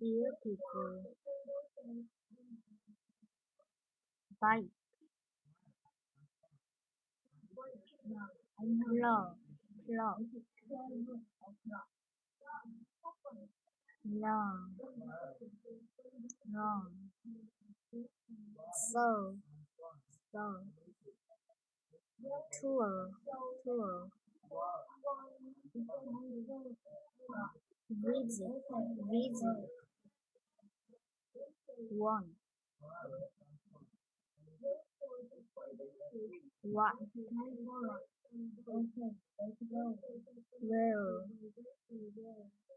beautiful, bite, claw, claw, long, long, so, so, tour, tour, visit, visit, one, what, where,